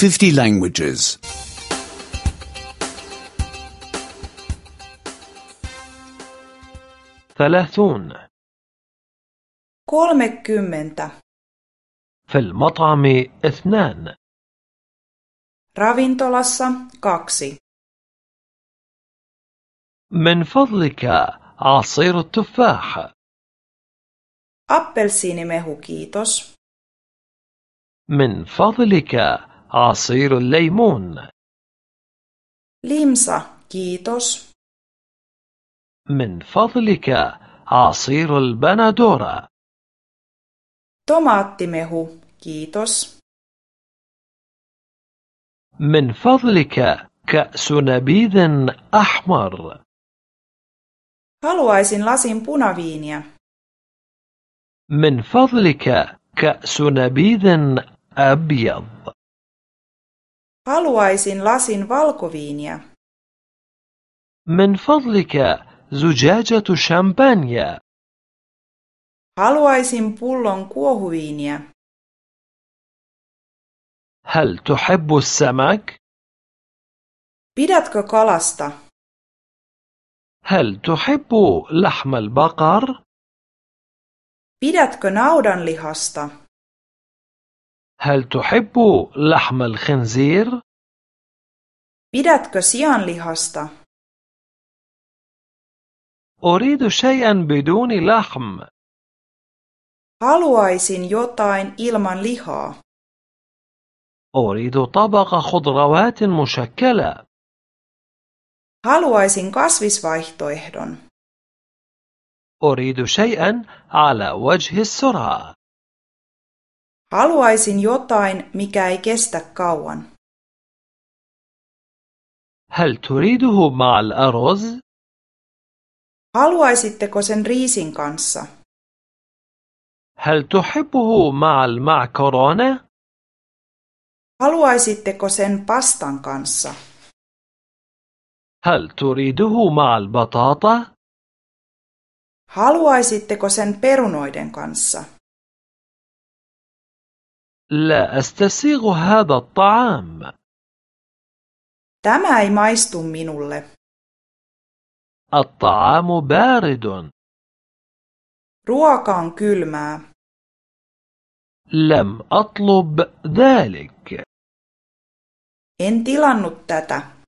50 languages. 30. 30. في المطعم 2. Ravintolassa 2. من فضلك عصير التفاح. Appelsiinimehu, kiitos. من فضلك عصير الليمون. Limsa, kiitos. من فضلك عصير البندورة. Tomaattimehu, kiitos. من فضلك كأس نبيذ أحمر. Haluaisin lasin punaviiniä. من فضلك كأس نبيذ أبيض. Haluaisin lasin valkoviiniä. من فضلك زجاجة شامبانيا. Haluaisin pullon kuohuviiniä. هل تحب السمك؟ Pidätkö kalasta? هل تحب لحم البقر؟ Pidätkö naudanlihasta? هل تحب لحم الخنزير؟ Pidätkö sianlihasta? أريد شيئا بدون لحم. Haluaisin jotain ilman lihaa. أريد طبق خضروات مشكلة. Haluaisin kasvisvaihtoehdon. أريد شيئا على وجه السرعة. Haluaisin jotain, mikä ei kestä kauan. هل تريده مع الأرز؟ Haluaisitteko sen riisin kanssa? هل تحبه مع المعكرونة؟ Haluaisitteko sen pastan kanssa? هل تريده مع البطاطا؟ Haluaisitteko sen perunoiden kanssa? لا أستسيغ هذا الطعام. Tämä ei maistu minulle. الطعام بارد. Ruoka on kylmää. لم أطلب ذلك. En tilannut tätä.